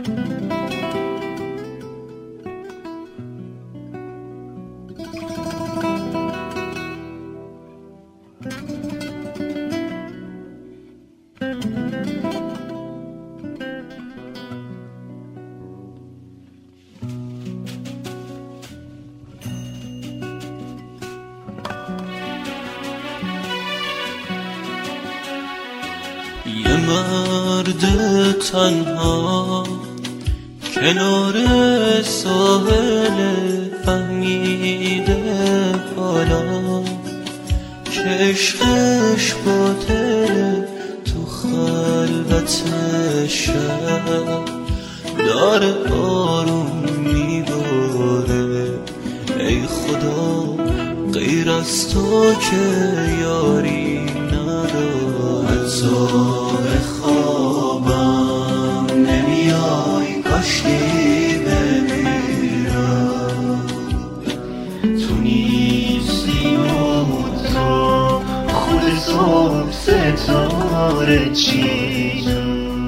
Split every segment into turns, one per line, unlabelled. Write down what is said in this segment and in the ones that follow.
یه مرد تنها کنار ساحل فهمیده حالا که عشقش باطله، تو خلوت شب داره آروم میباره. ای خدا غیر از تو که یاری نداره. تو به خوابم نمیای کاشکی بمیرم، تو نیستی و تو خود صبح ستاره چینم.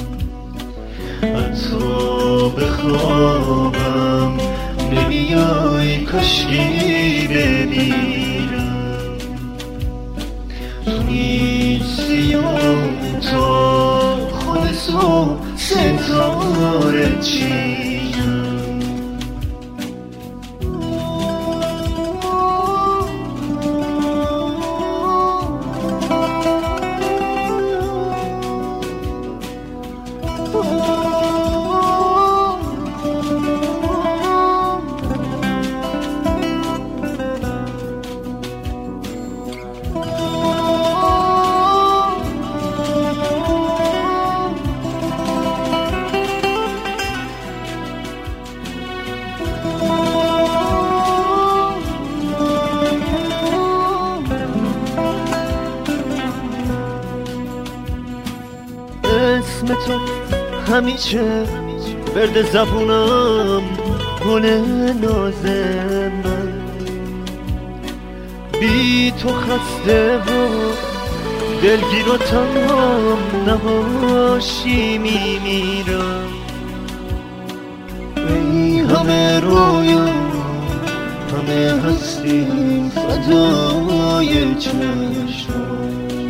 تو به خوابم نمیای کاشکی بمیرم، تو نیستی و تو خود صبح ستاره چینم. اسم تو همیشه ورد زبونم، گل ناز من. بی تو خسته و دلگیر و تنهام نهاشی میمیرم. ای همه رویا همه هستی فدای چشم،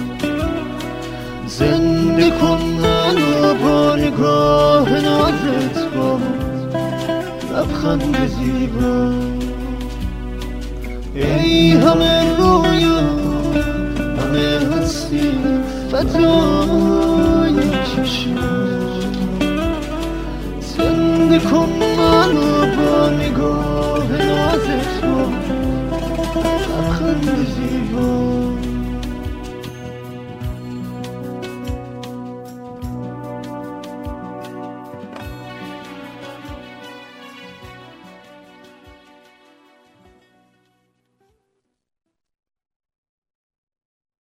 زنده کن منو با نگاه نازت، با لبخند زیبا. ای همه رویا همه هستی فدای چشم، زنده کن منو با نگاه نازت، با لبخند زیبا.